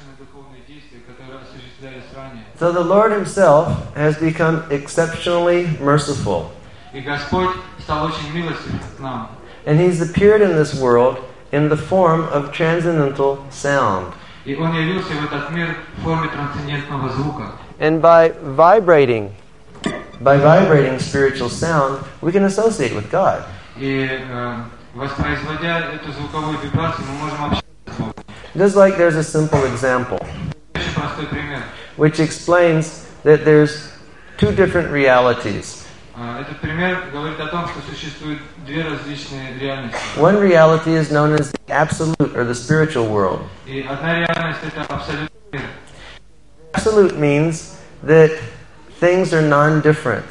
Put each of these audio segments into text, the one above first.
So the Lord Himself has become exceptionally merciful. И Господь стал очень милостив к нам. And He's appeared in this world in the form of transcendental sound. И Он явился в этот мир в форме трансцендентного звука. And by vibrating spiritual sound, we can associate with God. И воспроизводя эту звуковую вибрацию, мы можем общаться с Богом. Just like there's a simple example, Очень простой пример. which explains that there's two different realities. Этот пример говорит о том, что существуют две различные реальности. One reality is known as the absolute or the spiritual world. И одна реальность — это абсолютный мир. Absolute means that things are non-different.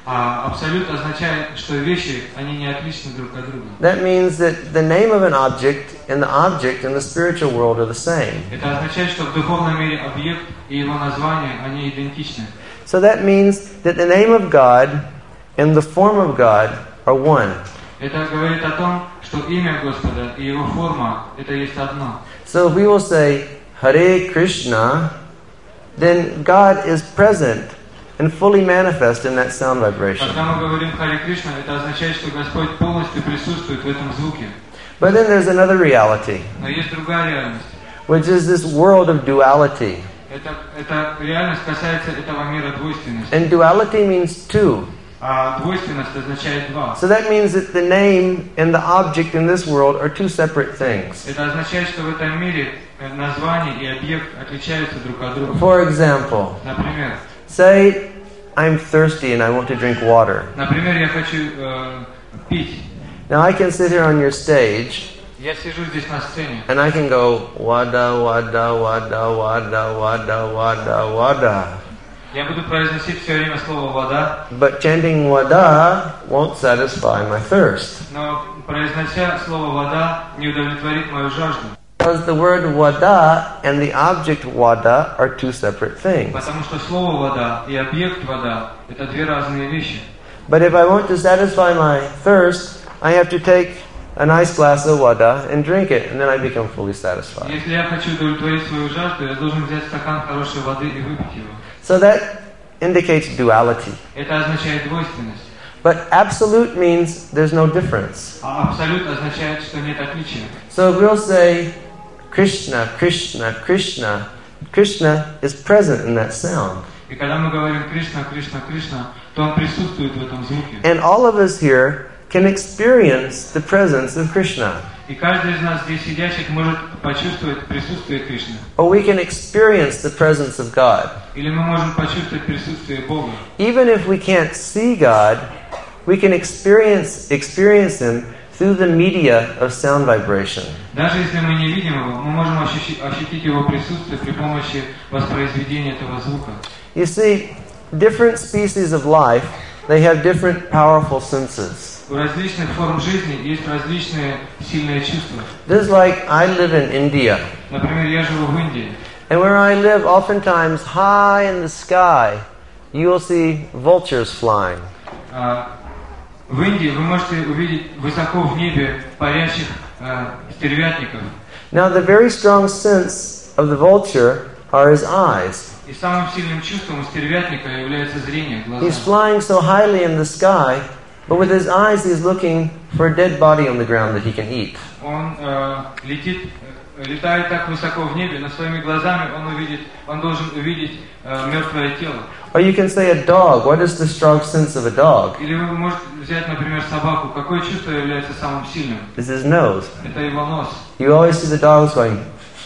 Абсолют означает, что вещи, они не отличны друг от друга. That means that the name of an object and the spiritual world are the same. Это означает, что в духовном мире объект и его название, они идентичны. So that means that the name of God and the form of God are one. Это говорит о том, что имя Господа и его форма — это есть одно. So if we will say Hare Krishna, then God is present and fully manifest in that sound vibration. Когда мы говорим Харе Кришна, это означает, что Господь полностью присутствует в этом звуке. But then there's another reality, Но есть другая реальность. which is this world of duality. Эта реальность касается этого мира двойственности. And duality means two. А двойственность означает два. So that means that the name and the object in this world are two separate things. Это означает, что в этом мире название и объект отличаются друг от друга. For example, Например, say I'm thirsty and I want to drink water. Например, я хочу пить. Now I can sit here on your stage Я сижу здесь на сцене. and I can go wada wada wada wada wada wada wada. Я буду произносить все время слово «вода», But chanting wada won't satisfy my thirst. но произнося слово «вода» не удовлетворит мою жажду. Because the word wada and the object wada are two separate things. Потому что слово «вода» и объект «вода» — это две разные вещи. But if I want to satisfy my thirst, I have to take a nice glass of wada and drink it, and then I become fully satisfied. Если я хочу удовлетворить свою жажду, я должен взять стакан хорошей воды и выпить его. So that indicates duality. Это означает двойственность. But absolute means there's no difference. А абсолют означает, что нет отличия. So if we'll say Krishna, Krishna, Krishna, Krishna is present in that sound. И когда мы говорим «Кришна, Кришна, Кришна», то он присутствует в этом звуке. And all of us here can experience the presence of Krishna. И каждый из нас здесь сидящих может почувствовать присутствие Кришны. Or we can experience the presence of God. Или мы можем почувствовать присутствие Бога. Even if we can't see God, we can experience Him through the media of sound vibration. Даже если мы не видим его, мы можем ощутить его присутствие при помощи воспроизведения этого звука. You see, different species of life, they have different powerful senses. У различных форм жизни есть различные сильные чувства. Just like I live in India. Например, я живу в Индии. And where I live, oftentimes high in the sky, you will see vultures flying. В Индии вы можете увидеть высоко в небе парящих стервятников. Now the very strong sense of the vulture are his eyes. И самым сильным чувством у стервятника является зрение, глаза. He's flying so highly in the sky, but with his eyes he's looking for a dead body on the ground that he can eat. Он летает так высоко в небе, но своими глазами он должен увидеть мертвое тело. Or you can say a dog. What is the strong sense of a dog? Или вы можете взять, например, собаку. Какое чувство является самым сильным? It's his nose. Это его нос. You always see the dogs going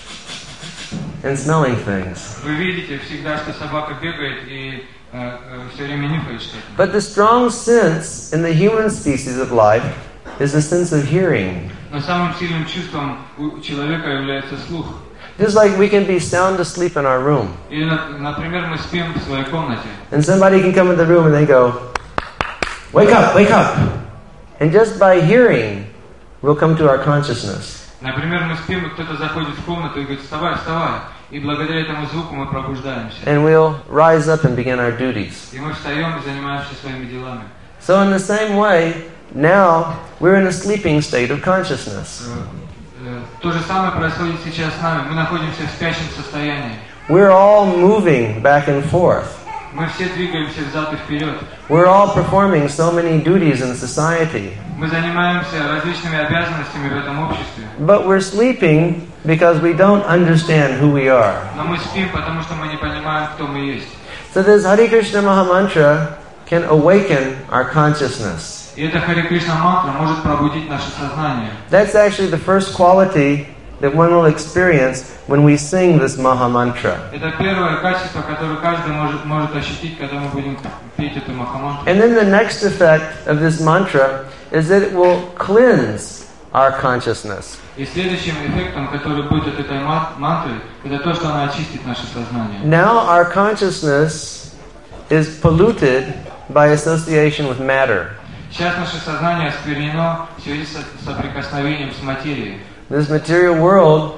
and smelling things. Вы видите всегда, что собака бегает и все время нюхает что-то. But the strong sense in the human species of life is the sense of hearing. Но самым сильным чувством у человека является слух. Just like we can be sound asleep in our room. Или, например, мы спим в своей комнате. And somebody can come in the room and they go, "Wake up, wake up." And just by hearing, we'll come to our consciousness. Например, мы спим, и кто-то заходит в комнату и говорит: вставай, вставай. И благодаря этому звуку мы пробуждаемся. And we'll rise up and begin our duties. И мы встаем и занимаемся своими делами. So in the same way, now we're in a sleeping state of consciousness. То же самое происходит сейчас с нами. Мы находимся в спящем состоянии. We're all moving back and forth. Мы все двигаемся взад и вперед. We're all performing so many duties in society. Мы занимаемся различными обязанностями в этом обществе. But we're sleeping because we don't understand who we are. Но мы спим, потому что мы не понимаем, кто мы есть. So this Hare Krishna Maha Mantra can awaken our consciousness. И эта Харе Кришна мантра может пробудить наше сознание. That's actually the first quality that one will experience when we sing this Maha Mantra. Это первое качество, которое каждый может ощутить, когда мы будем петь эту Махамантру. And then the next effect of this mantra is that it will cleanse our consciousness. И следующим эффектом, который будет от этой мантры, это то, что она очистит наше сознание. Now our consciousness is polluted by association with matter. Сейчас наше сознание осквернено в связи с соприкосновением с материей. This material world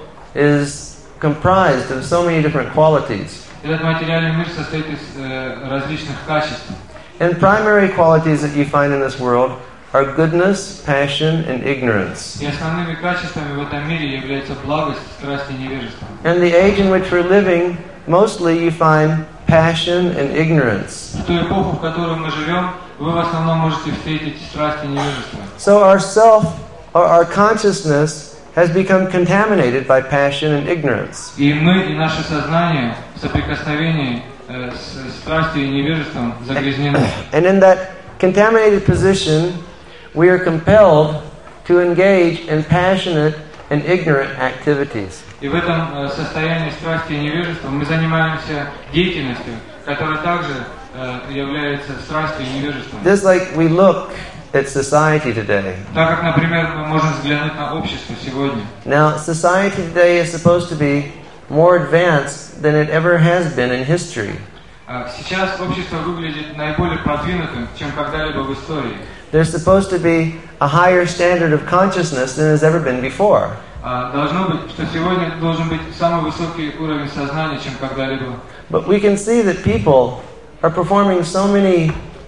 is comprised of so many different qualities. Этот материальный мир состоит из различных качеств. And primary qualities that you find in this world are goodness, passion, and ignorance. И основными качествами в этом мире являются благость, страсть и невежество. And the age in which we're living, mostly you find passion and ignorance. В ту эпоху, в которой мы живем, вы в основном можете встретить страсть и невежество. So our self, or our consciousness, has become contaminated by passion and ignorance. И мы, и наше сознание в соприкосновении с страстью и невежеством загрязнены. And in that contaminated position, we are compelled to engage in passionate and ignorant activities. И в этом состоянии страсти и невежества мы занимаемся деятельностью, которая также является страстью и невежеством. Just like we look at society today. Так как, например, мы можем взглянуть на общество сегодня. Now, society today is supposed to be more advanced than it ever has been in history. Сейчас общество выглядит наиболее продвинутым, чем когда-либо в истории. There's supposed to be a higher standard of consciousness than has ever been before. Должно быть, что сегодня должен быть самый высокий уровень сознания, чем когда-либо. But we can see that people are performing so many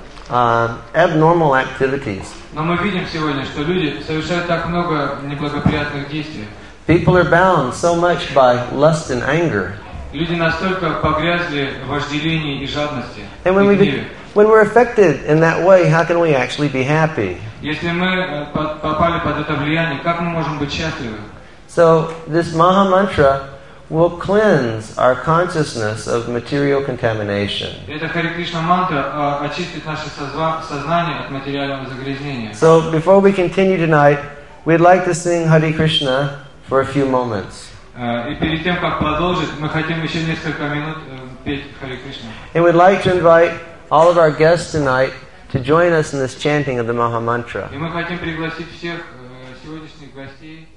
abnormal activities. Но мы видим сегодня, что люди совершают так много неблагоприятных действий. People are bound so much by lust and anger. Люди настолько погрязли в вожделении и жадности. And when we're affected in that way, how can we actually be happy? Если мы попали под это влияние, как мы можем быть счастливы? So this Maha Mantra will cleanse our consciousness of material contamination. Эта Харе Кришна мантра очистит наше сознание от материального загрязнения. So before we continue tonight, we'd like to sing Hare Krishna for a few moments. И перед тем, как продолжить, мы хотим еще несколько минут петь Харе Кришна. And we'd like to invite all of our guests tonight to join us in this chanting of the Maha Mantra. И мы хотим пригласить всех сегодняшних гостей.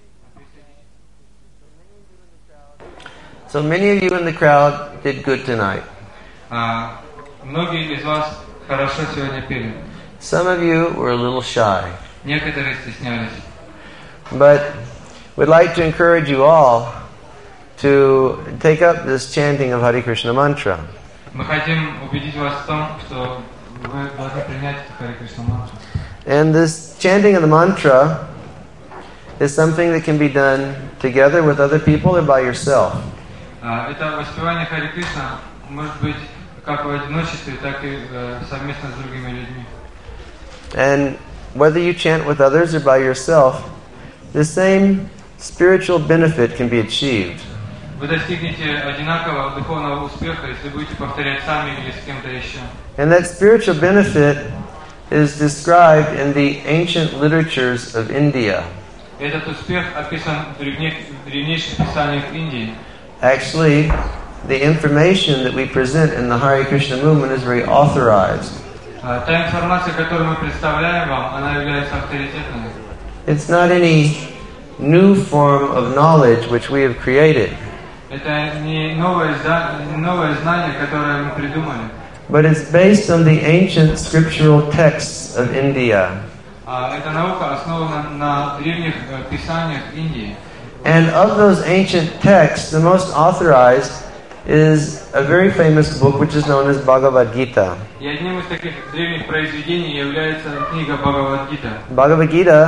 So many of you in the crowd did good tonight. Многие из вас хорошо сегодня пели. Some of you were a little shy. Некоторые стеснялись. But we'd like to encourage you all to take up this chanting of Hare Krishna mantra. Мы хотим убедить вас в том, что вы должны принять Харе Кришна мантру. And this chanting of the mantra is something that can be done together with other people or by yourself. Это воспевание Харе Кришна может быть как в одиночестве, так и совместно с другими людьми. And whether you chant with others or by yourself, the same spiritual benefit can be achieved. Вы достигнете одинакового духовного успеха, если будете повторять сами или с кем-то еще. And that spiritual benefit is described in the ancient literatures of India. Этот успех описан в древнейших писаниях Индии. Actually, the information that we present in the Hare Krishna movement is very authorized. Та информация, которую мы представляем вам, она является авторитетной. It's not any new form of knowledge which we have created. Это не новое знание, которое мы придумали. But it's based on the ancient scriptural texts of India. Эта наука основана на древних писаниях Индии. And of those ancient texts, the most authorized is a very famous book which is known as Bhagavad Gita. И одним из таких древних произведений является книга Бхагавад-гита. Bhagavad Gita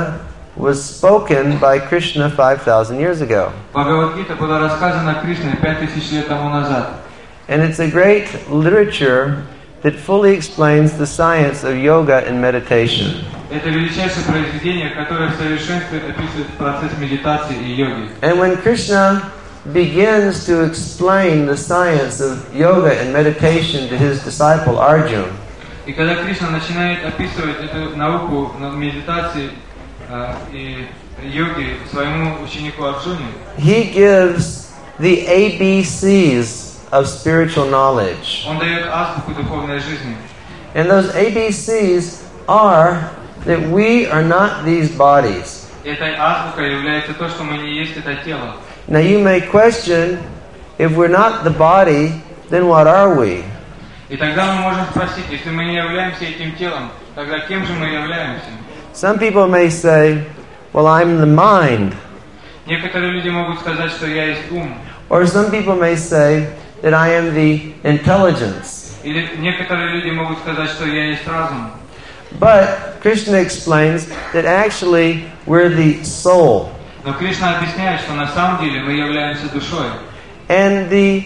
was spoken by Krishna 5,000 years ago. Бхагавад-гита была рассказана Кришной 5000 лет тому назад. And it's a great literature that fully explains the science of yoga and meditation. Это величайшее произведение, которое в совершенстве описывает процесс медитации и йоги. And when Krishna begins to explain the science of yoga and meditation to his disciple Arjuna, И когда Кришна начинает описывать эту науку медитации и йоги своему ученику Арджуне, he gives the ABCs of spiritual knowledge. он дает азбуку духовной жизни. And those ABCs are that we are not these bodies. Этой азбукой является то, что мы не есть это тело. Now you may question, if we're not the body, then what are we? И тогда мы можем спросить, если мы не являемся этим телом, тогда кем же мы являемся? Some people may say, well, I'm the mind. Некоторые люди могут сказать, что я есть ум. Or some people may say that I am the intelligence. Или некоторые люди могут сказать, что я есть разум. But Krishna explains that actually we're the soul. Но Кришна объясняет, что на самом деле мы являемся душой. And the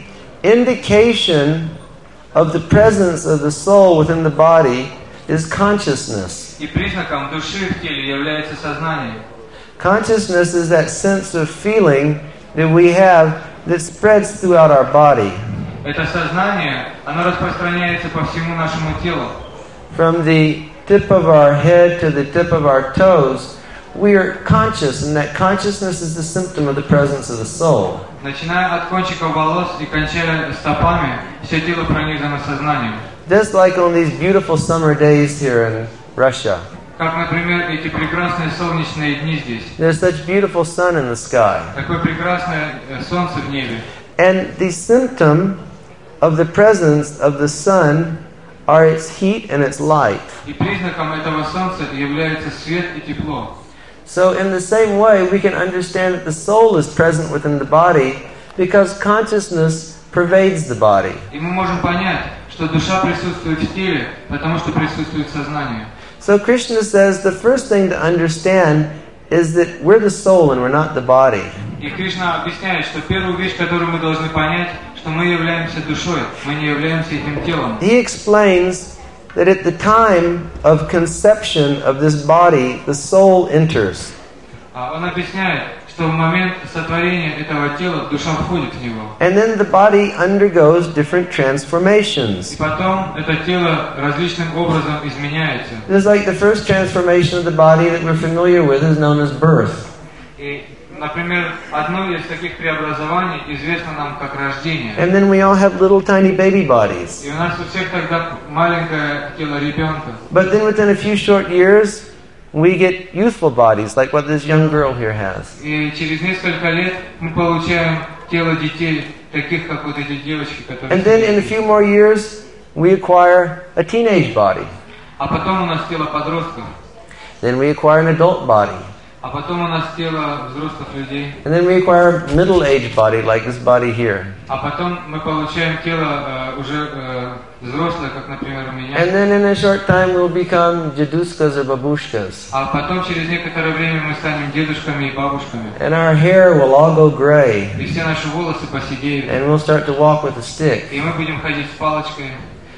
indication of the presence of the soul within the body is consciousness. И признаком души в теле является сознание. Consciousness is that sense of feeling that we have that spreads throughout our body. Это сознание, оно распространяется по всему нашему телу. From the tip of our head to the tip of our toes, we are conscious, and that consciousness is the symptom of the presence of the soul. Начиная от кончиков волос и кончая стопами, все тело пронизано сознанием. Just like on these beautiful summer days here in Russia. Как, например, эти прекрасные солнечные дни здесь. There's such beautiful sun in the sky. Такое прекрасное солнце в небе. And the symptom of the presence of the sun are its heat and its light. И признаком этого солнца является свет и тепло. So in the same way, we can understand that the soul is present within the body because consciousness pervades the body. И мы можем понять, что душа присутствует в теле, потому что присутствует сознание. So Krishna says the first thing to understand is that we're the soul and we're not the body. И Кришна объясняет, что первую вещь, которую мы должны понять, что мы являемся душой, мы не являемся этим телом. He explains that at the time of conception of this body, the soul enters. Он объясняет, что в момент сотворения этого тела душа входит в него. And then the body undergoes different transformations. И потом это тело различным образом изменяется. Just like the first transformation of the body that we're familiar with is known as birth. И, например, одно из таких преобразований известно нам как рождение. And then we all have little tiny baby bodies. И у нас у всех тогда маленькое тело ребенка. But then within a few short years, we get youthful bodies, like what this young girl here has. И через несколько лет мы получаем тело детей, таких как вот эти девочки, которые... And then in a few more years, we acquire a teenage body. А потом у нас тело подростков. Then we acquire an adult body. А потом у нас тело взрослых людей. And then we acquire a middle-aged body, like this body here. А потом мы получаем тело уже взрослое, как, например, у меня. And then in a short time we'll become jaduskas or babushkas. А потом через некоторое время мы станем дедушками и бабушками. And our hair will all go gray. И все наши волосы поседеют. And we'll start to walk with a stick. И мы будем ходить с палочкой.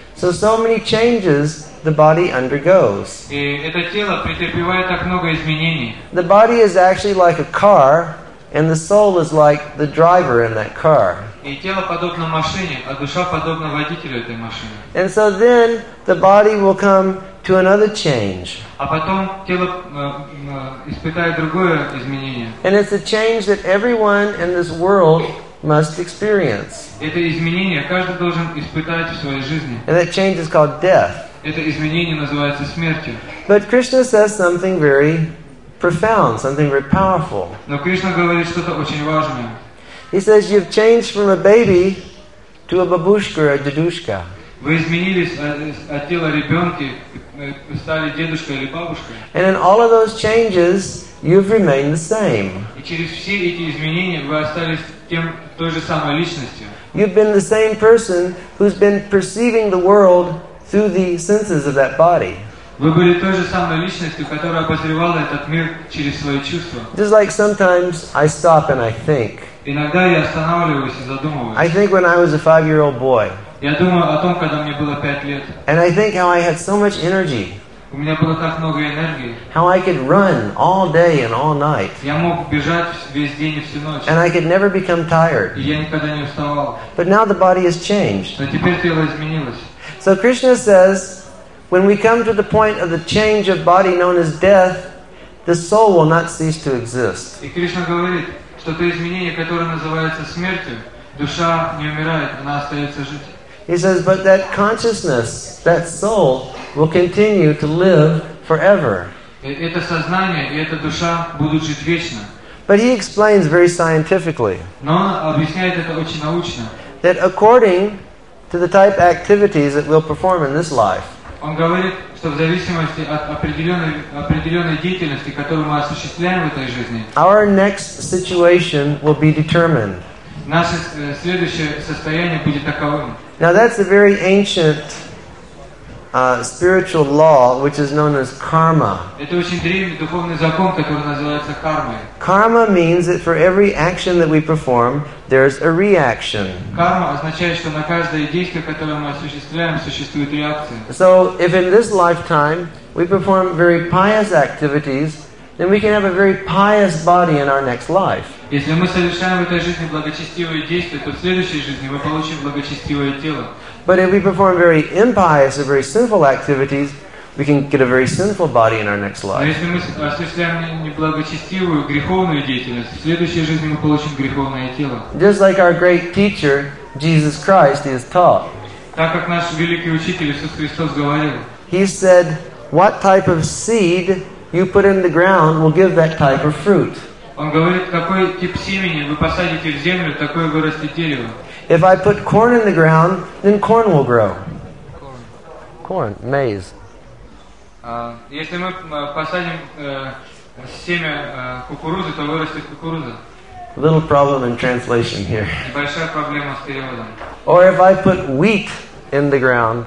So many changes the body undergoes. И это тело претерпевает так много изменений. The body is actually like a car, and the soul is like the driver in that car. И тело подобно машине, а душа подобна водителю этой машины. And so then the body will come to another change. А потом тело испытает другое изменение. And it's a change that everyone in this world must experience. Это изменение каждый должен испытать в своей жизни. And that change is called death. Это изменение называется смертью. But Krishna says something very profound, something very powerful. Но Кришна говорит что-то очень важное. He says you've changed from a baby to a babushka or a dedushka. Вы изменились от тела ребенка, стали дедушкой или бабушкой. And in all of those changes, you've remained the same. И через все эти изменения вы остались той же самой личностью. You've been the same person who's been perceiving the world through the senses of that body. Вы были той же самой личностью, которая обозревала этот мир через свои чувства. Just like sometimes I stop and I think. Иногда я останавливаюсь и задумываюсь. I think when I was a 5-year-old boy. Я думаю о том, когда мне было 5 лет. And I think how I had so much energy. У меня было так много энергии. How I could run all day and all night. Я мог бежать весь день и всю ночь. And I could never become tired. И я никогда не уставал. But now the body has changed. Но теперь тело изменилось. So Krishna says, when we come to the point of the change of body known as death, the soul will not cease to exist. И Кришна говорит, что то изменение, которое называется смертью, душа не умирает, она остается жить. He says, but that consciousness, that soul, will continue to live forever. Это сознание и эта душа будут жить вечно. But he explains very scientifically Но он объясняет это очень научно. that according to the type of activities that we'll perform in this life, Он говорит, что в зависимости от определенной деятельности, которую мы осуществляем в этой жизни, our next situation will be determined. наше следующее состояние будет таковым. Now that's a very ancient spiritual law which is known as karma. Это очень древний духовный закон, который называется кармой. Karma means that for every action that we perform, there's a reaction. Карма означает, что на каждое действие, которое мы осуществляем, существует реакция. So if in this lifetime we perform very pious activities, then we can have a very pious body in our next life. Если мы совершаем в этой жизни благочестивые действия, то в следующей жизни мы получим благочестивое тело. But if we perform very impious or very sinful activities, we can get a very sinful body in our next Но life. если мы осуществляем неблагочестивую, греховную деятельность, в следующей жизни мы получим греховное тело. Just like our great teacher, Jesus Christ, is taught. Так как наш великий учитель Иисус Христос говорил, He said, what type of seed you put in the ground will give that type of fruit. Он говорит, какой тип семени вы посадите в землю, такое вырастет дерево. If I put corn in the ground, then corn will grow. Corn, maize. Если мы посадим семя кукурузы, то вырастет кукуруза. A little problem in translation here. Небольшая проблема с переводом. Or if I put wheat in the ground,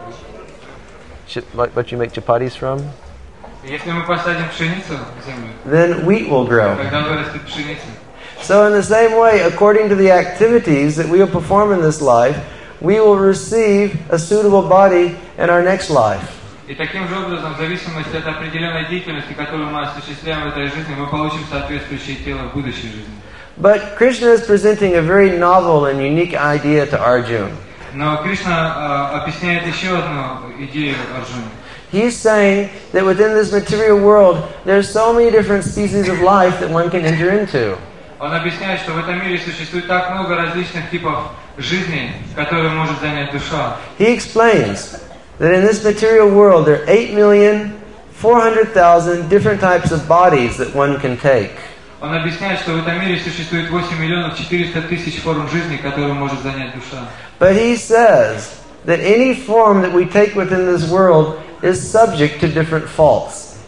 what you make chapatis from, Если мы посадим пшеницу в землю, then wheat will grow. тогда вырастет пшеница. So in the same way, according to the activities that we will perform in this life, we will receive a suitable body in our next life. И таким же образом, в зависимости от определенной деятельности, которую мы осуществляем в этой жизни, мы получим соответствующее тело в будущей жизни. But Krishna is presenting a very novel and unique idea to Arjuna. Но Кришна объясняет еще одну идею Арджуне. He's saying that within this material world, there's so many different species of life that one can enter into. Он объясняет, что в этом мире существует так много различных типов жизни, которые может занять душа. He explains that in this material world, there are 8,400,000 different types of bodies that one can take. Он объясняет, что в этом мире существует 8 миллионов 400 тысяч форм жизни, которые может занять душа. But he says that any form that we take within this world is subject to different faults,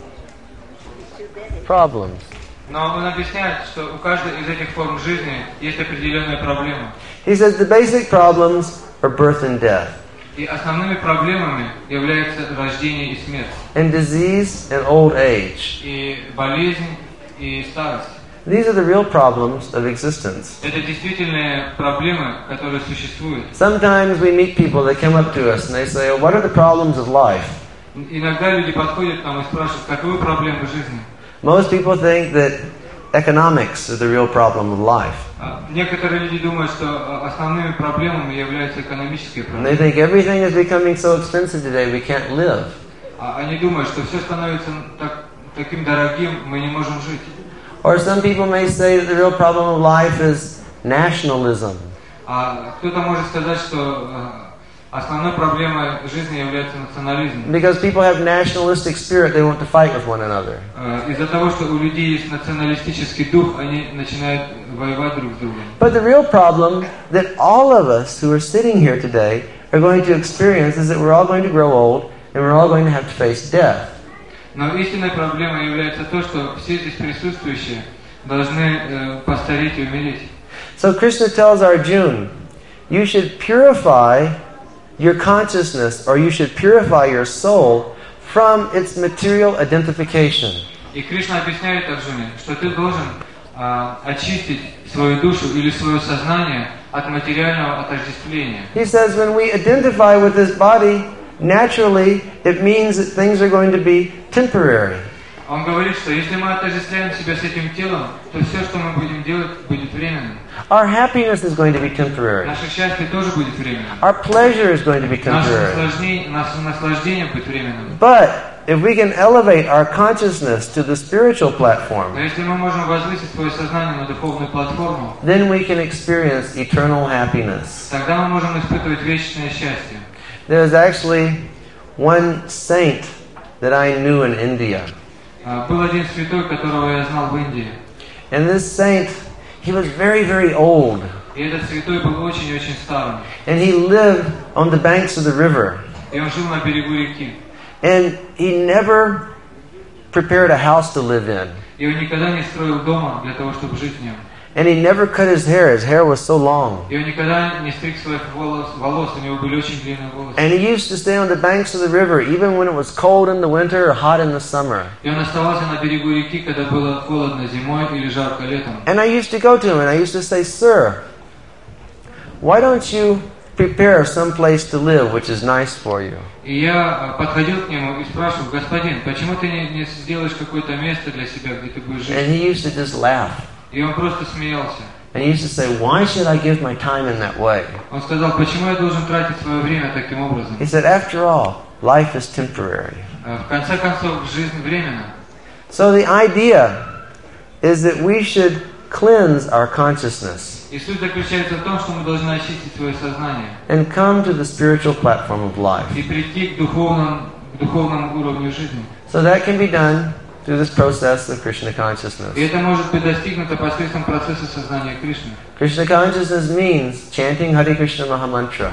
problems. Но он объясняет, что у каждой из этих форм жизни есть определенная проблема. He says the basic problems are birth and death, И основными проблемами являются рождение и смерть, and disease and old age. и болезнь, и старость. These are the real problems of existence. Это действительно проблемы, которые существуют. Sometimes we meet people that come up to us and they say, "Oh, what are the problems of life?" Иногда люди подходят к нам и спрашивают, каковы проблемы жизни. Most people think that economics is the real problem of life. Некоторые люди думают, что основными проблемами являются экономические And they проблемы. think everything is becoming so expensive today we can't live. Они думают, что все становится таким дорогим, мы не можем жить. Or some people may say that the real problem of life is nationalism. Кто-то может сказать, что основной проблемой жизни является национализм. Because people have nationalistic spirit, they want to fight with one another. Из-за того, что у людей есть националистический дух, они начинают воевать друг с другом. But the real problem that all of us who are sitting here today are going to experience is that we're all going to grow old and we're all going to have to face death. Но истинной проблемой является то, что все здесь присутствующие должны постареть и умереть. So Krishna tells Arjuna, you should purify your consciousness, or you should purify your soul from its material identification. И Кришна объясняет Арджуне, что ты должен очистить свою душу или свое сознание от материального отождествления. He says when we identify with this body, naturally it means that things are going to be temporary. Он говорит, что если мы отождествляем себя с этим телом, то все, что мы будем делать, будет временным. Our happiness is going to be temporary. Наше счастье тоже будет временным. Our pleasure is going to be temporary. Наше наслаждение будет временным. But if we can elevate our consciousness to the spiritual platform, Но если мы можем возвысить свое сознание на духовную платформу, then we can experience eternal happiness. тогда мы можем испытывать вечное счастье. There's actually one saint that I knew in India. Был один святой, которого я знал в Индии. And this saint, he was very, very old. И этот святой был очень-очень старым. And he lived on the banks of the river. И он жил на берегу реки. And he never prepared a house to live in. И он никогда не строил дома для того, чтобы жить в нем. And he never cut his hair. His hair was so long. И он никогда не стриг своих волос, у него были очень длинные волосы. And he used to stay on the banks of the river even when it was cold in the winter or hot in the summer. И он оставался на берегу реки, когда было холодно зимой или жарко летом. And I used to go to him and I used to say, "Sir, why don't you prepare some place to live which is nice for you?" И я подходил к нему и спрашивал: господин, почему ты не сделаешь какое-то место для себя, где ты будешь жить? And he used to just laugh. И он просто смеялся. And he used to say, "Why should I give my time in that way?" Он сказал: почему я должен тратить свое время таким образом? He said, "After all, life is temporary." В конце концов, жизнь временна. So the idea is that we should cleanse our consciousness И суть заключается в том, что мы должны очистить свое сознание and come to the spiritual platform of life. и прийти к духовному уровню жизни. So that can be done through this process of Krishna consciousness. И это может быть достигнуто посредством процесса сознания Кришны. Krishna consciousness means chanting Hare Krishna Mahamantra.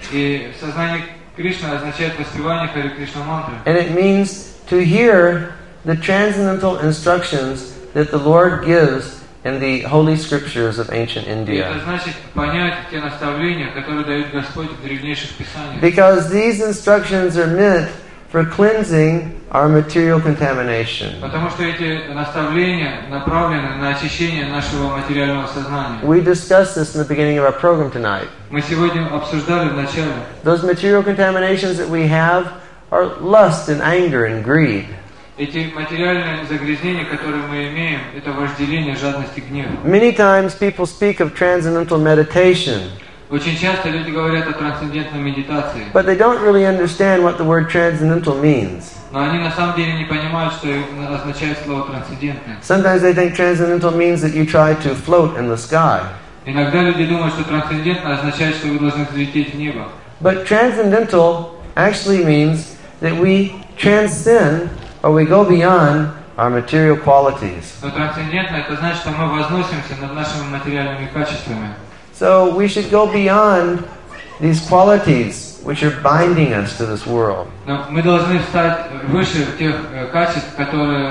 И сознание Кришны означает воспевание Харе Кришна мантры. And it means to hear the transcendental instructions that the Lord gives in the holy scriptures of ancient И India. это значит понять те наставления, которые дает Господь в древнейших писаниях. Because these instructions are meant for cleansing our material contamination. Потому что эти наставления направлены на очищение нашего материального сознания. We discussed this in the beginning of our program tonight. Мы сегодня обсуждали в начале. Those material contaminations that we have are lust and anger and greed. Эти материальные загрязнения, которые мы имеем, это вожделение, жадность и гнев. Many times people speak of transcendental meditation, Очень часто люди говорят о трансцендентной медитации, but they don't really understand what the word transcendental means. но они на самом деле не понимают, что означает слово трансцендентное. Sometimes they think transcendental means that you try to float in the sky. Иногда люди думают, что трансцендентно означает, что вы должны взлететь в небо. But transcendental actually means that we transcend or we go beyond our material qualities. Но трансцендентно это значит, что мы возносимся над нашими материальными качествами. So we should go beyond these qualities which are binding us to this world. Но мы должны встать выше тех качеств, которые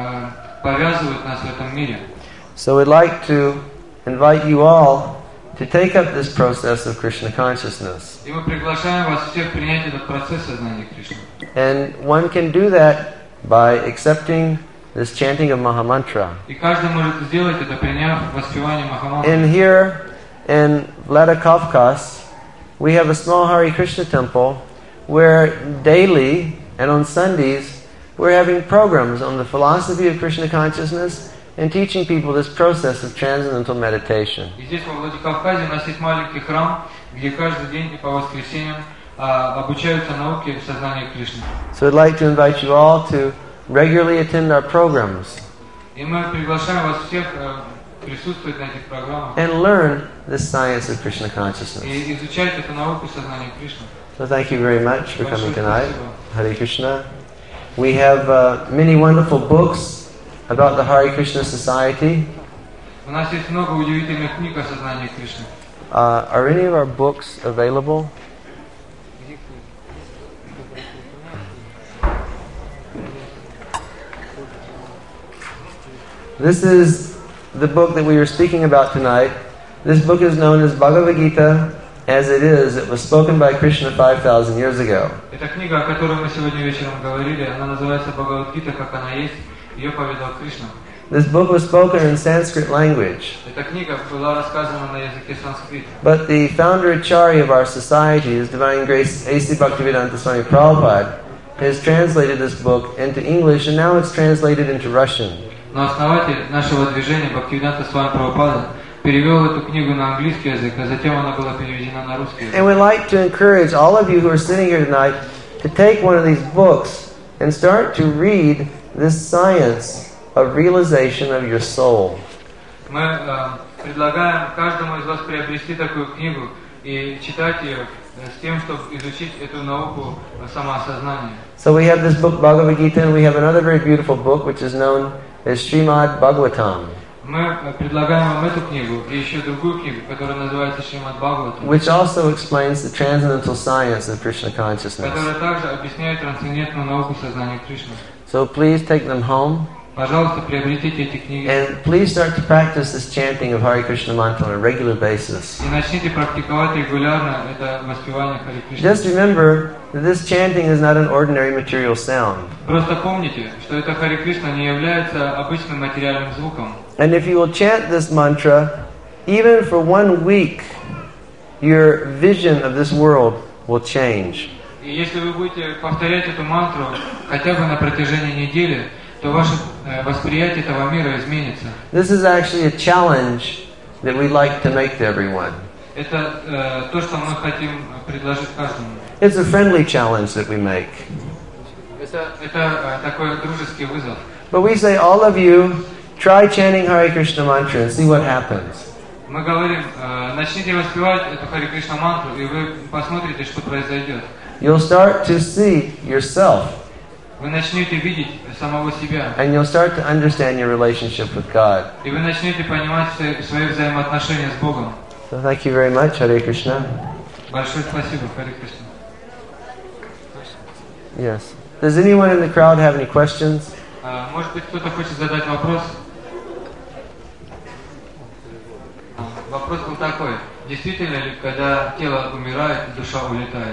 повязывают нас в этом мире. So we'd like to invite you all to take up this process of Krishna consciousness. И мы приглашаем вас всех принять этот процесс сознания Кришны. And one can do that by accepting this chanting of Mahamantra. И каждый может сделать это, приняв воспевание Махамантры. And here in Vladikavkaz, we have a small Hare Krishna temple where daily and on Sundays we're having programs on the philosophy of Krishna consciousness and teaching people this process of transcendental meditation. И здесь, во Владикавказе, у нас есть маленький храм, где каждый день и по воскресеньям обучаются науке сознания Кришны. So I'd like to invite you all to regularly attend our programs И мы приглашаем вас всех присутствовать на этих программах and learn this science of Krishna consciousness. и изучать эту науку сознания Кришны. So thank you very much for coming tonight. Hare Krishna. We have many wonderful books about the Hare Krishna Society. У нас есть много удивительных книг о сознании Кришны. Are any of our books available? This is the book that we were speaking about tonight. This book is known as Bhagavad Gita as it is, it was spoken by Krishna 5,000 years ago. Эта книга, о которой мы сегодня вечером говорили, она называется Бхагавад-гита, как она есть, ее поведал Кришна. This book was spoken in Sanskrit language. Эта книга была рассказана на языке санскрита. But the founder Acharya of our society, His Divine Grace A.C. Bhaktivedanta Swami Prabhupada, has translated this book into English, and now it's translated into Russian. Но основатель нашего движения Бхактивиданта Свами Прабхупада перевел эту книгу на английский язык, а затем она была переведена на русский язык. And we'd like to encourage all of you who are sitting here tonight to take one of these books and start to read this science of realization of your soul. Мы предлагаем каждому из вас приобрести такую книгу и читать ее с тем, чтобы изучить эту науку самоосознания. So we have this book Bhagavad Gita, and we have another very beautiful book which is known as Srimad Bhagavatam, Мы предлагаем вам эту книгу и еще другую книгу, которая называется Шримад Бхагаватам, which also explains the transcendental science of Krishna consciousness. которая также объясняет трансцендентную науку сознания Кришны. So please take them home, Пожалуйста, приобретите эти книги and please start to practice this chanting of Hare Krishna mantra on a regular basis. и начните практиковать регулярно это воспевание Харе Кришны. Just remember that this chanting is not an ordinary material sound. Просто помните, что это Харе Кришна не является обычным материальным звуком. And if you will chant this mantra, even for 1 week, your vision of this world will change. И если вы будете повторять эту мантру хотя бы на протяжении недели, то ваше восприятие этого мира изменится. This is actually a challenge that we like to make to everyone. Это то, что мы хотим предложить каждому. It's a friendly challenge that we make. Это такой дружеский вызов. But we say, all of you, try chanting Hare Krishna mantra and see what happens. Мы говорим, начните воспевать эту Харе Кришна мантру, и вы посмотрите, что произойдет. You'll start to see yourself, Вы начнете видеть самого себя, and you'll start to understand your relationship with God. и вы начнете понимать свои взаимоотношения с Богом. So thank you very much, Hare Krishna. Большое спасибо, Харе Кришна. Yes. Does anyone in the crowd have any questions? Может быть, кто-то хочет задать вопрос? Вопрос был такой. Действительно ли, когда тело умирает, душа улетает?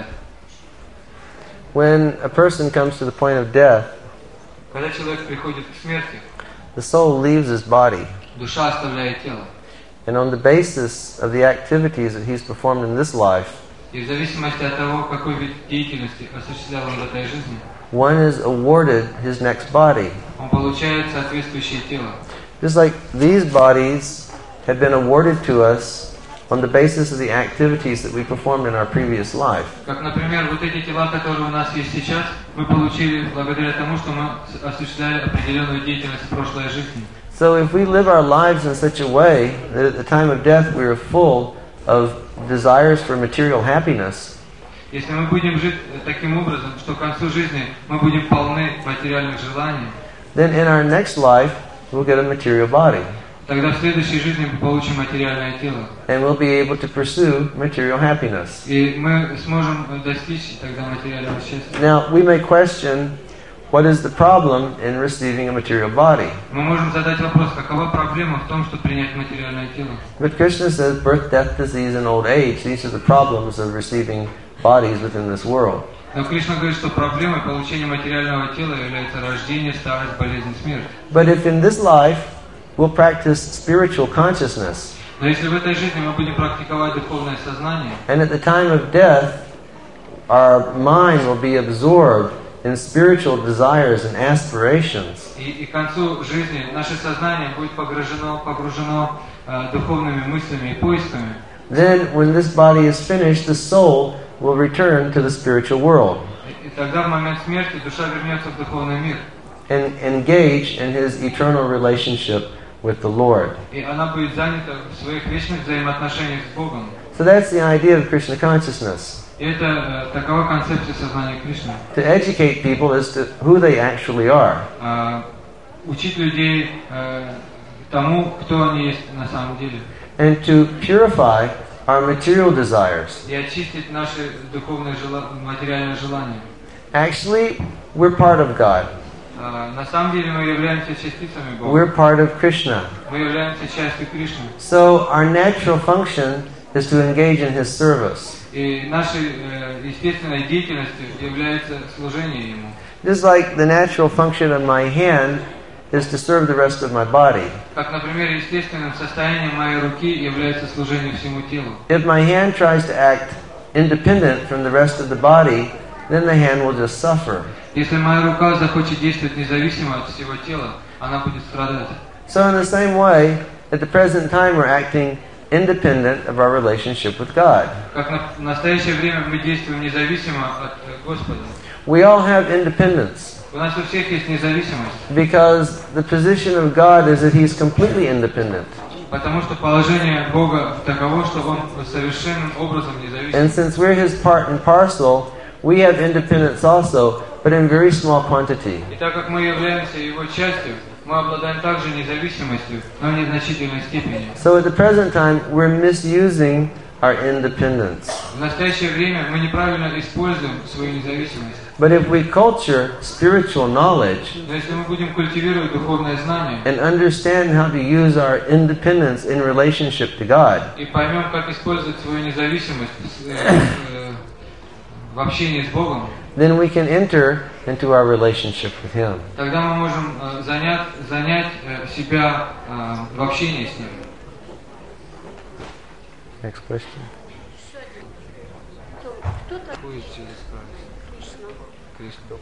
When a person comes to the point of death, Когда человек приходит к смерти, the soul leaves his body. душа оставляет тело. And on the basis of the activities that he's performed in this life, И в зависимости от того, какой вид деятельности осуществлял он в этой жизни, one is awarded his next body. он получает соответствующее тело. Just like these bodies have been awarded to us on the basis of the activities that we performed in our previous life. Как, например, вот эти тела, которые у нас есть сейчас, мы получили благодаря тому, что мы осуществляли определенную деятельность в прошлой жизни. So if we live our lives in such a way that at the time of death we are full of desires for material happiness, Если мы будем жить таким образом, что к концу жизни мы будем полны материальных желаний, then in our next life we'll get a material body. тогда в следующей жизни мы получим материальное тело. And we'll be able to pursue material happiness. И мы сможем достичь тогда материального счастья. Now, we may question, what is the problem in receiving a material body? Мы можем задать вопрос, какова проблема в том, чтобы принять материальное тело? But Krishna says birth, death, disease, and old age, these are the problems of receiving bodies within this world. Но Кришна говорит, что проблемой получения материального тела является рождение, старость, болезнь, смерть. But if in this life we'll practice spiritual consciousness, Но если в этой жизни мы будем практиковать духовное сознание, and at the time of death our mind will be absorbed in spiritual desires and aspirations, и к концу жизни наше сознание будет погружено духовными мыслями и поисками, then when this body is finished, the soul will return to the spiritual world и тогда в момент смерти душа вернется в духовный мир, and engage in his eternal relationship with the Lord. и она будет занята в своих вечных взаимоотношениях с Богом. So that's the idea of Krishna consciousness. И это такова концепция сознания Кришны. To educate people as to who they actually are. Учить людей тому, кто они есть на самом деле. And to purify our material desires. И очистить наши духовные материальные желания. Actually, we're part of God. На самом деле мы являемся частицами Бога. We're part of Krishna. Мы являемся частью Кришны. So our natural function is to engage in His service. И нашей естественной деятельностью является служение Ему. Just like the natural function of my hand is to serve the rest of my body. Как, например, естественным состоянием моей руки является служение всему телу. If my hand tries to act independent from the rest of the body, then the hand will just suffer. Если моя рука захочет действовать независимо от всего тела, она будет страдать. So in the same way, at the present time we're acting independent of our relationship with God. Как в настоящее время мы действуем независимо от Господа. We all have independence. У нас у всех есть независимость. Because the position of God is that He's completely independent. Потому что положение Бога таково, что Он совершенным образом независим. And since we're His part and parcel, we have independence also, but in very small quantity. И так как мы являемся Его частью, мы обладаем также независимостью, но в незначительной степени. So at the present time, we're misusing our independence. В настоящее время мы неправильно используем свою независимость. But if we culture spiritual knowledge Но если мы будем культивировать духовное знание and understand how to use our independence in relationship to God, и поймем, как использовать свою независимость в общении с Богом, then we can enter into our relationship with Him. тогда мы можем занять себя в общении с Ним. Next question. Who is Jesus Christ? Кришна.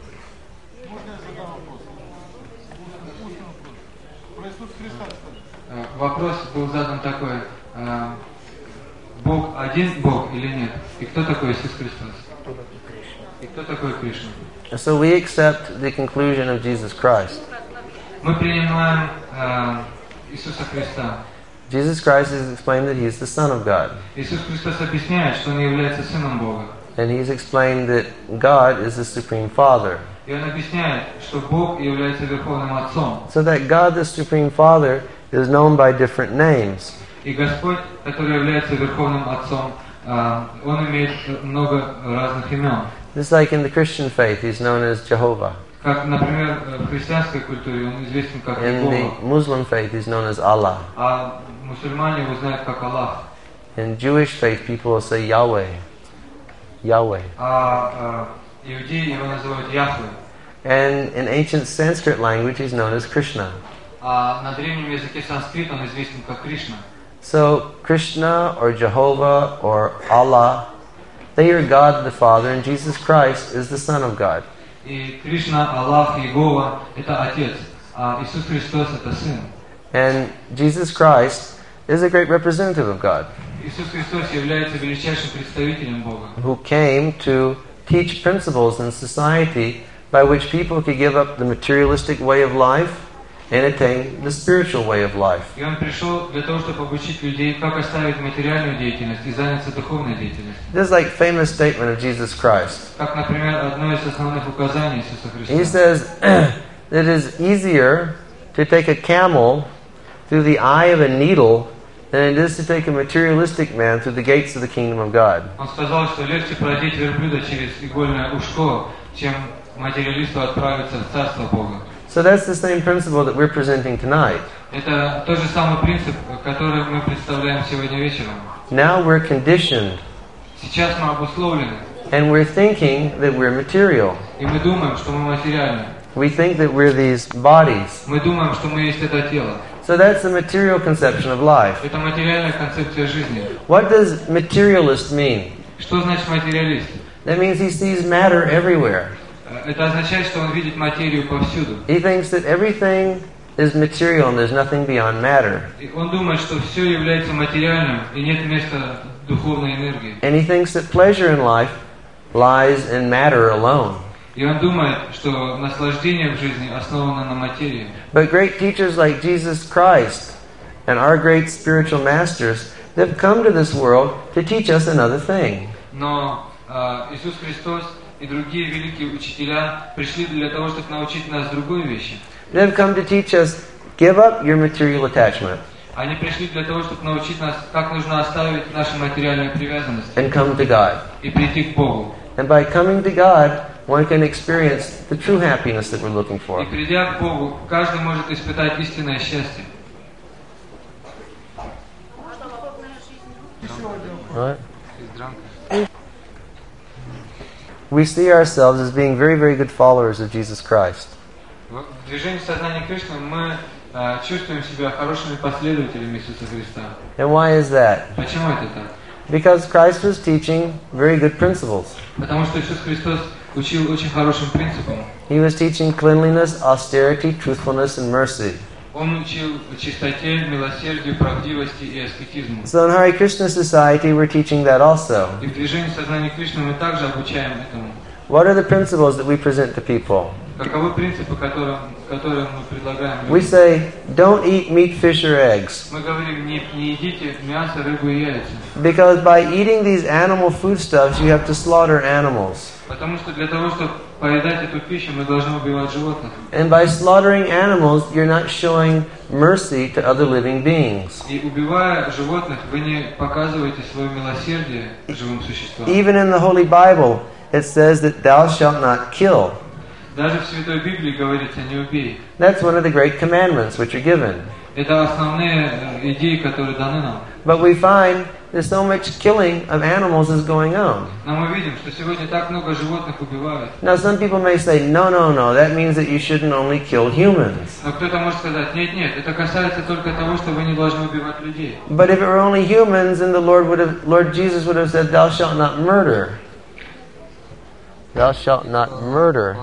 Вопрос был задан такой: Бог один Бог или нет? И кто такой Иисус Христос? И кто такой Кришна? So we accept the conclusion of Jesus Christ. Мы принимаем Иисуса Христа. Jesus Christ has explained that He is the Son of God. Иисус Христос объясняет, что Он является Сыном Бога. And He's explained that God is the Supreme Father. И Он объясняет, что Бог является Верховным Отцом. So that God, the Supreme Father, is known by different names. И Господь, который является Верховным Отцом, Он имеет много разных имен. Just like in the Christian faith, He's known as Jehovah. Как, например, в христианской культуре Он известен как In the Иегова, Muslim faith, He's known as Allah. а мусульмане его знают как Аллах. In Jewish faith, people will say Yahweh. Yahweh. А иудеи его называют Яхве. And in ancient Sanskrit language, He's known as Krishna. А на древнем языке санскрит Он известен как Кришна. So Krishna or Jehovah or Allah, they are God the Father, and Jesus Christ is the Son of God. И Кришна, Аллах, Иегова – это Отец, а Иисус Христос – это Сын. And Jesus Christ is a great representative of God, Иисус Христос является величайшим представителем Бога, who came to teach principles in society by which people could give up the materialistic way of life and attain the spiritual way of life. и Он пришел для того, чтобы обучить людей, как оставить материальную деятельность и заняться духовной деятельностью. This is like famous statement of Jesus Christ. Как, например, одно из основных указаний Иисуса He Христа. says that it is easier to take a camel through the eye of a needle than it is to take a materialistic man through the gates of the kingdom of God. Он сказал, что легче продеть верблюда через игольное ушко, чем материалисту отправиться в Царство Бога. So that's the same principle that we're presenting tonight. Это тот же самый принцип, который мы представляем сегодня вечером. Now we're conditioned, Сейчас мы обусловлены, and we're thinking that we're material. и мы думаем, что мы материальны. We think that we're these bodies. Мы думаем, что мы есть это тело. So that's the material conception of life. Это материальная концепция жизни. What does materialist mean? Что значит материалист? That means he sees matter everywhere. Это означает, что он видит материю повсюду. He thinks that everything is material and there's nothing beyond matter. И он думает, что все является материальным, и нет места духовной энергии. And he thinks that pleasure in life lies in matter alone. И он думает, что наслаждение в жизни основано на материи. But great teachers like Jesus Christ and our great spiritual masters, they've come to this world to teach us another thing. Но Иисус Христос и другие великие учителя пришли для того, чтобы научить нас другой вещи. They've come to teach us, give up your material attachment Они пришли для того, чтобы научить нас, как нужно оставить наши материальные привязанности and come to God. и прийти к Богу. And by coming to God, one can experience the true happiness that we're looking for. И придя к Богу, каждый может испытать истинное счастье. Right? We see ourselves as being very, very good followers of Jesus Christ. В движении сознания Кришны мы чувствуем себя хорошими последователями Иисуса Христа. And why is that? Почему это так? Because Christ was teaching very good principles. Потому что Иисус Христос учил очень хорошим принципам. He was teaching cleanliness, austerity, truthfulness, and mercy. Он учил чистоте, милосердию, правдивости и аскетизму. So in Hare Krishna Society, we're teaching that also. И в движении сознания Кришны мы также обучаем этому. What are the principles that we present to people? Каковы принципы, которые мы предлагаем We людям? say, don't eat meat, fish, or eggs. Мы говорим, не едите мясо, рыбу и яйца. Because by eating these animal foodstuffs, you have to slaughter animals. Потому что для того, чтобы поедать эту пищу, мы должны убивать животных. And by slaughtering animals, you're not showing mercy to other living beings. И убивая животных, вы не показываете свое милосердие живым существам. Even in the Holy Bible, it says that thou shalt not kill. Даже в Святой Библии говорится «не убей». That's one of the great commandments which are given. Это основные идеи, которые даны нам. But we find there's so much killing of animals is going on. Но мы видим, что сегодня так много животных убивают. Now some people may say, no, that means that you shouldn't only kill humans. Но кто-то может сказать, нет, это касается только того, что вы не должны убивать людей. But if it were only humans, then the Lord Jesus would have said, thou shalt not murder. Thou shalt not murder.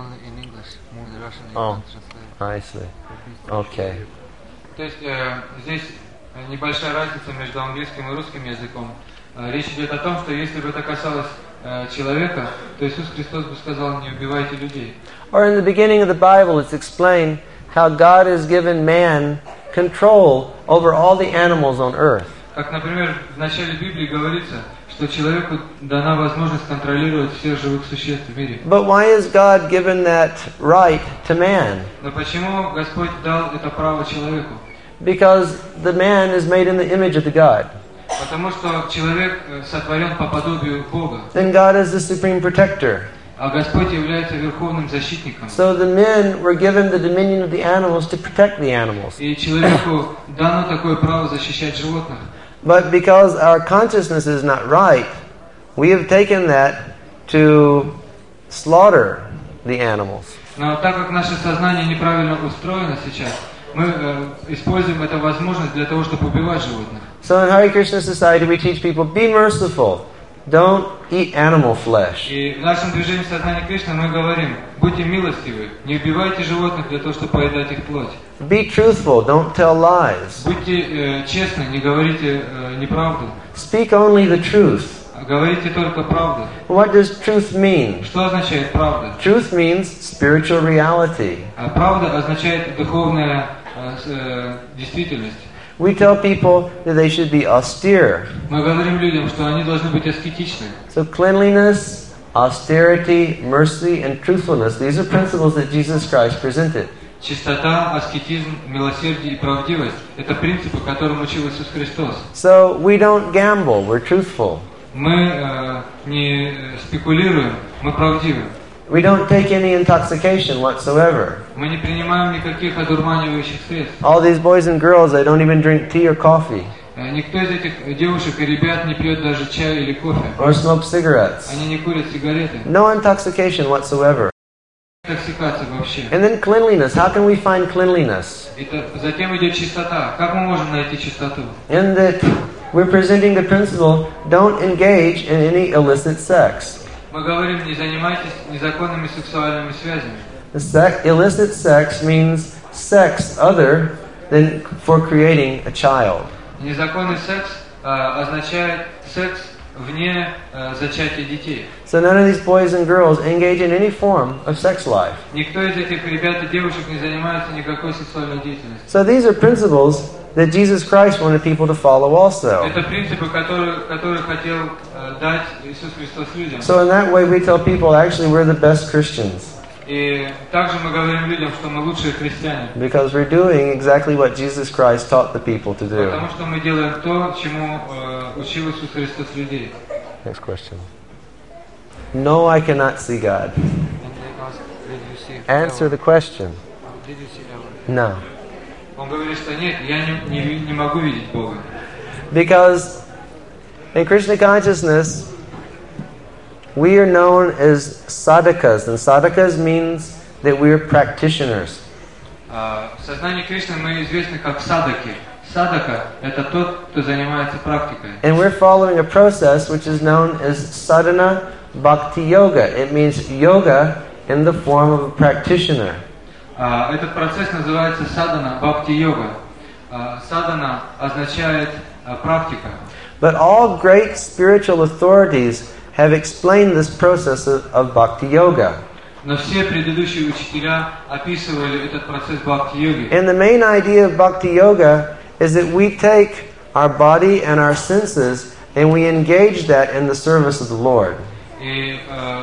Oh, I see. Okay. То есть здесь небольшая разница между английским и русским языком. Речь идет о том, что если бы это касалось человека, то Иисус Христос бы сказал, не убивайте людей. Or in the beginning of the Bible, it's explained how God has given man control over all the animals on earth. Как, например, в начале Библии говорится, что человеку дана возможность контролировать всех живых существ в мире. But why has God given that right to man? Но почему Господь дал это право человеку? Because the man is made in the image of the God. Потому что человек сотворен по подобию Бога. And God is the supreme protector. А Господь является верховным защитником. So the men were given the dominion of the animals to protect the animals. И человеку дано такое право защищать животных. But because our consciousness is not right, we have taken that to slaughter the animals. Но так как наше сознание неправильно устроено сейчас, мы используем эту возможность для того, чтобы убивать животных. So in Hare Krishna Society we teach people, be merciful. Don't eat animal flesh. И в нашем движении сознания Кришны мы говорим, будьте милостивы, не убивайте животных для того, чтобы поедать их плоть. Be truthful. Don't tell lies. Будьте честны, не говорите неправду. Speak only the truth. Говорите только правду. What does truth mean? Что означает правда? Truth means spiritual reality. А правда означает духовная действительность. We tell people that they should be austere. Мы говорим людям, что они должны быть аскетичны. So cleanliness, austerity, mercy, and truthfulness, these are principles that Jesus Christ presented. Чистота, аскетизм, милосердие и правдивость – это принципы, которым учил Иисус Христос. So we don't gamble, we're truthful. Мы не спекулируем, мы правдивы. We don't take any intoxication whatsoever. Мы не принимаем никаких одурманивающих средств. All these boys and girls, they don't even drink tea or coffee. Никто из этих девушек и ребят не пьет даже чай или кофе. Or smoke cigarettes. Они не курят сигареты. No intoxication whatsoever. Интоксикация вообще. And then cleanliness. How can we find cleanliness? Затем идет чистота. Как мы можем найти чистоту? In that we're presenting the principle, don't engage in any illicit sex. Мы говорим, не занимайтесь незаконными сексуальными связями. Illicit sex means sex other than for creating a child. Незаконный секс означает секс вне зачатия детей. So none of these boys and girls engage in any form of sex life. Никто из этих ребят и девушек не занимается никакой сексуальной деятельностью. So these are principles that Jesus Christ wanted people to follow also. Это принципы, которые хотел дать Иисус Христос людям. So in that way we tell people actually we're the best Christians. И также мы говорим людям, что мы лучшие христиане. Because we're doing exactly what Jesus Christ taught the people to do. Потому что мы делаем то, чему учил Иисус Христос людей. Next question. No, I cannot see God. Answer the question. No. Он говорит, что нет, я не могу видеть Бога. Because In Krishna consciousness, we are known as sadhakas, and sadhakas means that we are practitioners. В сознании Кришны мы известны как садаки. Садака – это тот, кто занимается практикой. And we're following a process which is known as sadhana bhakti yoga. It means yoga in the form of a practitioner. Этот процесс называется садана бхакти-йога. Садана означает практика. But all great spiritual authorities have explained this process of bhakti yoga. Но все предыдущие учителя описывали этот процесс бхакти-йоги. And the main idea of bhakti yoga is that we take our body and our senses and we engage that in the service of the Lord. И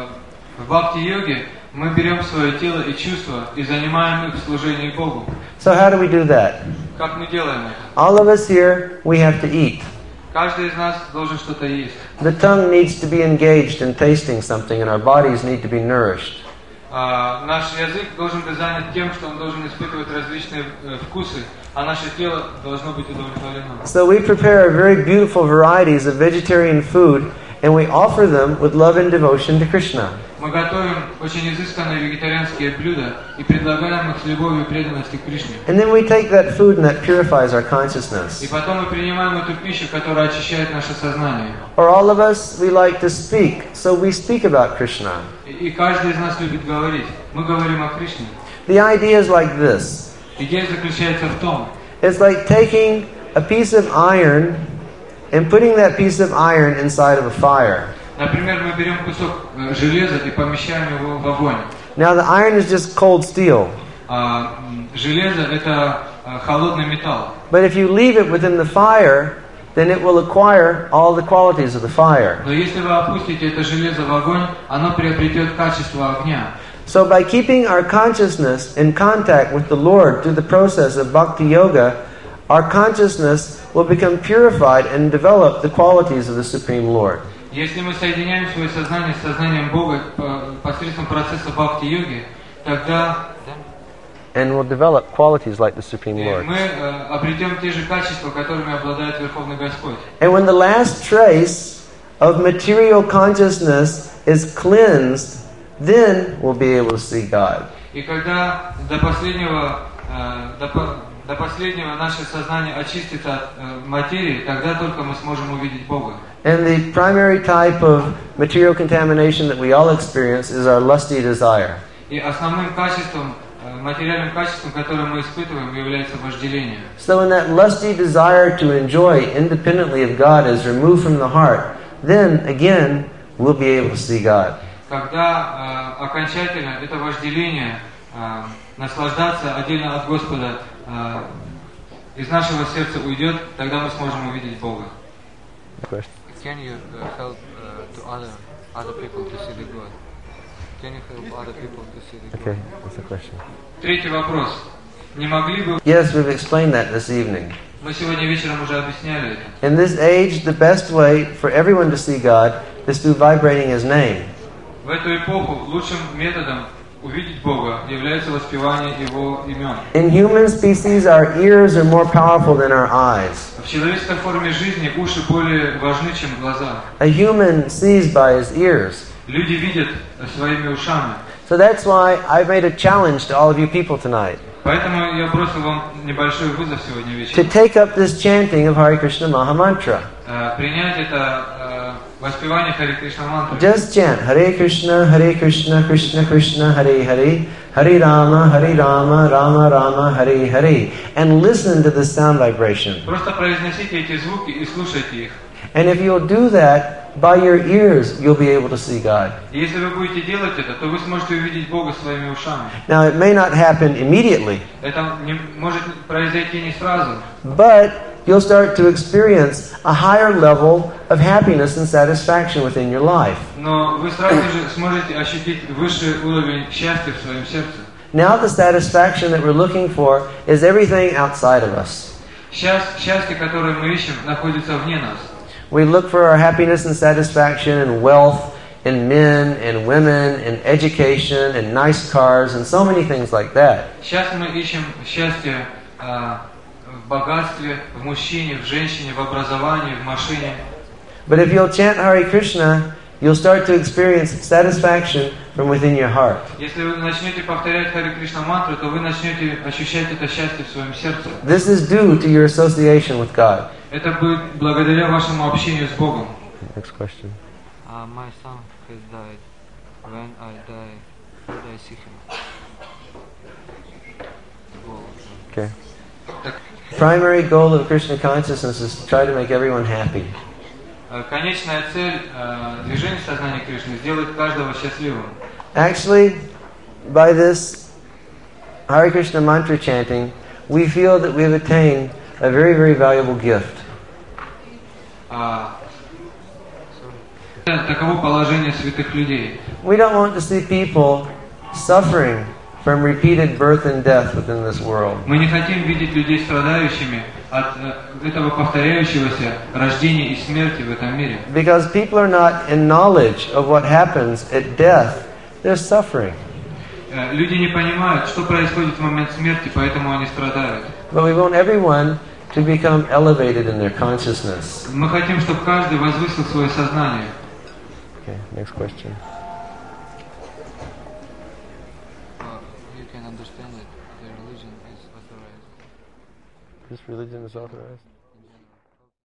в бхакти-йоге мы берем свое тело и чувства и занимаем их в служении Богу. So how do we do that? Как мы делаем это? All of us here, we have to eat. Каждый из нас должен что-то есть. The tongue needs to be engaged in tasting something, and our bodies need to be nourished. Наш язык должен быть занят тем, что он должен испытывать различные вкусы, а наше тело должно быть удовлетворено. So we prepare very beautiful varieties of vegetarian food, and we offer them with love and devotion to Krishna. Мы готовим очень изысканные вегетарианские блюда и предлагаем их с любовью и преданностью к Кришне. And then we take that food and that purifies our consciousness. И потом мы принимаем эту пищу, которая очищает наше сознание. Or all of us, we like to speak, so we speak about Krishna. И каждый из нас любит говорить. Мы говорим о Кришне. The idea is like this. Идея заключается в том, It's like taking a piece of iron and putting that piece of iron inside of a fire. например, мы берем кусок железа и помещаем его в огонь. Now the iron is just cold steel. Железо – это холодный металл. But if you leave it within the fire, then it will acquire all the qualities of the fire. Но если вы опустите это железо в огонь, оно приобретет качество огня. So by keeping our consciousness in contact with the Lord through the process of bhakti yoga, our consciousness will become purified and develop the qualities of the Supreme Lord. Если мы соединяем свое сознание с сознанием Бога посредством процесса бхакти-йоги, тогда And will develop qualities like the Supreme Lord. мы обретем те же качества, которыми обладает Верховный Господь. And when the last trace of material consciousness is cleansed, then we'll be able to see God. И когда до последнего наше сознание очистится от материи, тогда только мы сможем увидеть Бога. And the primary type of material contamination that we all experience is our lusty desire. И основным качеством, материальным качеством, которое мы испытываем, является вожделение. So when that lusty desire to enjoy independently of God is removed from the heart, then again we'll be able to see God. Когда окончательно это вожделение наслаждаться отдельно от Господа из нашего сердца уйдет, тогда мы сможем увидеть Бога. Can you help to other people to see the God? Can you help other people to see the God? Okay, that's a question. Третий вопрос. Не могли бы... Yes, we've explained that this evening. Мы сегодня вечером уже объясняли это. In this age, the best way for everyone to see God is through vibrating His name. В эту эпоху лучшим методом увидеть Бога является воспевание Его имен. In human species, our ears are more powerful than our eyes. В человеческой форме жизни уши более важны, чем глаза. A human sees by his ears. Люди видят своими ушами. So that's why I've made a challenge to all of you people tonight. Поэтому я бросил вам небольшой вызов сегодня To вечером. take up this chanting of Hare Krishna Maha Mantra. Принять это воспевание Харе Кришна мантры. Just chant Hare Krishna, Krishna Krishna, Hare Hare, Hare Rama, Rama Rama, Hare Hare. And listen to the sound vibration. Просто произносите эти звуки и слушайте их. And if you'll do that, by your ears, you'll be able to see God. И если вы будете делать это, то вы сможете увидеть Бога своими ушами. Now, it may not happen immediately, Это не может произойти не сразу. but you'll start to experience a higher level of happiness and satisfaction within your life. Но вы сразу же сможете ощутить высший уровень счастья в своем сердце. Now the satisfaction that we're looking for is everything outside of us. Счастье, которое мы ищем, находится вне нас. We look for our happiness and satisfaction in wealth, in men, in women, in education, in nice cars, and so many things like that. Сейчас мы ищем счастье в богатстве, в мужчине, в женщине, в образовании, в машине. But if you'll chant Hare Krishna, you'll start to experience satisfaction from within your heart. Если вы начнете повторять Харе Кришна мантру, то вы начнете ощущать это счастье в своем сердце. This is due to your association with God. Это будет благодаря вашему общению с Богом. Next question. My son has died. When I die, would I see him? Okay. Primary goal of Krishna consciousness is to try to make everyone happy. Конечная цель движения сознания Кришны — сделать каждого счастливым. Actually, by this Hare Krishna mantra chanting, we feel that we have attained a very, very valuable gift. Таково положение святых людей. We don't want to see people suffering from repeated birth and death within this world. Мы не хотим видеть людей страдающими от этого повторяющегося рождения и смерти в этом мире. Because people are not in knowledge of what happens at death, they're suffering. Люди не понимают, что происходит в момент смерти, поэтому они страдают. But we want everyone to become elevated in their consciousness. Мы хотим, чтобы каждый возвысил свое сознание. Okay, next question. You can understand that the religion is authorized. This religion is authorized?